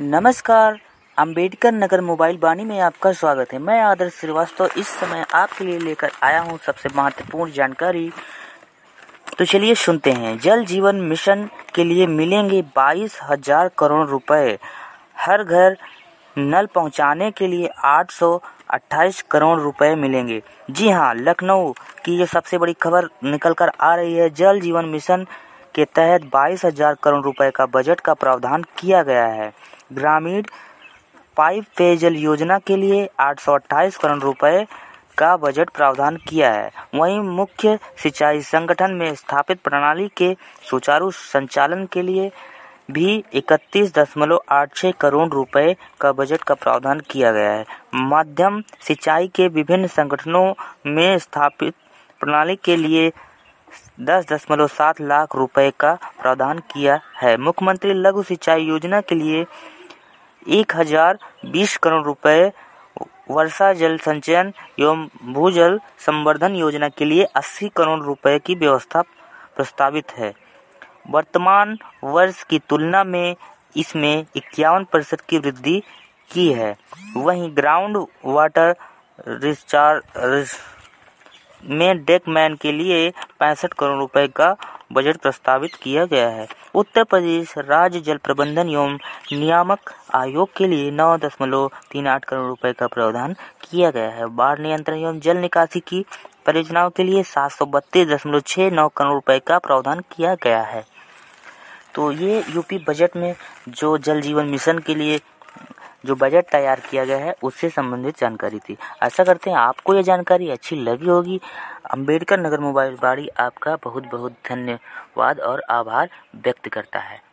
नमस्कार, अंबेडकर नगर मोबाइल वाणी में आपका स्वागत है। मैं आदर्श श्रीवास्तव इस समय आपके लिए लेकर आया हूं सबसे महत्वपूर्ण जानकारी। तो चलिए सुनते हैं। जल जीवन मिशन के लिए मिलेंगे 22,000 करोड़ रुपए। हर घर नल पहुंचाने के लिए 828 करोड़ रुपए मिलेंगे। जी हां, लखनऊ की ये सबसे बड़ी खबर निकल कर आ रही है। जल जीवन मिशन के तहत 22,000 करोड़ रुपए का बजट का प्रावधान किया गया है। ग्रामीण पाइप पेयजल योजना के लिए 828 करोड़ रुपए का बजट प्रावधान किया है। वहीं मुख्य सिंचाई संगठन में स्थापित प्रणाली के सुचारू संचालन के लिए भी 31.86 करोड़ रुपए का बजट का प्रावधान किया गया है। मध्यम सिंचाई के विभिन्न संगठनों में स्थापित प्रणाली के लिए 10.7 लाख रुपए का प्रावधान किया है। मुख्यमंत्री लघु सिंचाई योजना के लिए 1020 करोड़ रुपए, वर्षा जल संचयन एवं भूजल संवर्धन योजना के लिए 80 करोड़ रुपए की व्यवस्था प्रस्तावित है। वर्तमान वर्ष की तुलना में इसमें 51% की वृद्धि की है। वहीं ग्राउंड वाटर रिचार्ज में डेकमैन के लिए 65 करोड़ रुपए का बजट प्रस्तावित किया गया है। उत्तर प्रदेश राज्य जल प्रबंधन एवं नियामक आयोग के लिए 9.38 करोड़ रुपए का प्रावधान किया गया है। बाढ़ नियंत्रण एवं जल निकासी की परियोजनाओं के लिए 732.69 करोड़ रुपए का प्रावधान किया गया है। तो ये यूपी बजट में जो जल जीवन मिशन के लिए जो बजट तैयार किया गया है उससे संबंधित जानकारी थी। आशा करते हैं आपको ये जानकारी अच्छी लगी होगी। अंबेडकर नगर मोबाइल वाणी आपका बहुत बहुत धन्यवाद और आभार व्यक्त करता है।